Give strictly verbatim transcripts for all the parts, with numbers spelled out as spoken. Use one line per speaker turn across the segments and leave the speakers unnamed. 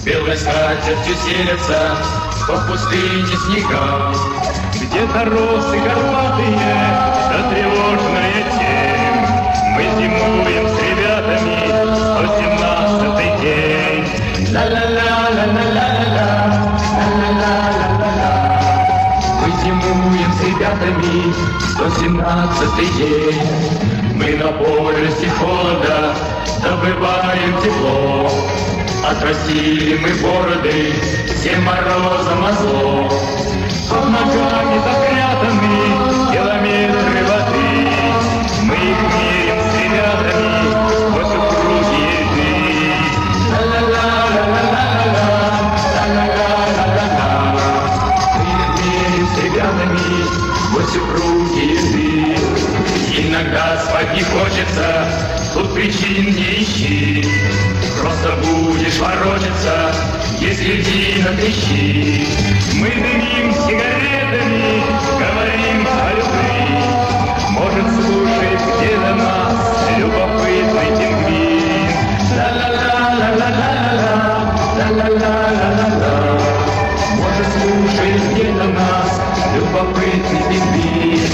белой скатертью селятся по пустыне снега. Где-то росы горбатые, да тревожная тень. Мы зимуем с ребятами, сто семнадцатый день. Ла-ла-ла-ла-ла-ла-ла, ла-ла-ла-ла-ла-ла. Мы зимуем с ребятами, сто семнадцатый день. Мы на полюсе холода добываем тепло. Отрастили мы бороды всем морозом озло. Под ногами запрятаны километры воды. Мы их мерим с ребятами по супруге еды. Ла-ла-ла-ла-ла-ла-ла, ла-ла-ла-ла-ла-ла. Мы их мерим с ребятами по супруге еды. Иногда спать не хочется, тут причин не ищи. Просто будешь ворочаться, если льдина трещит. Мы дымим сигаретами, говорим о любви. Может, слушает где-то нас любопытный пингвин. Ла-ла-ла-ла-ла-ла-ла, ла-ла-ла-ла-ла-ла. Может, слушает где-то нас любопытный пингвин.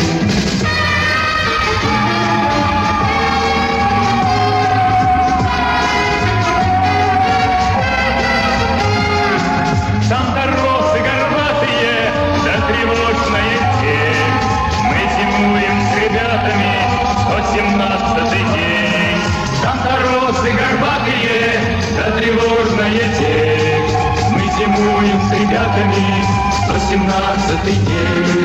семнадцатый день. Там-то росы горбатые, да тревожная тень. Мы зимуем с ребятами, сто семнадцатый день.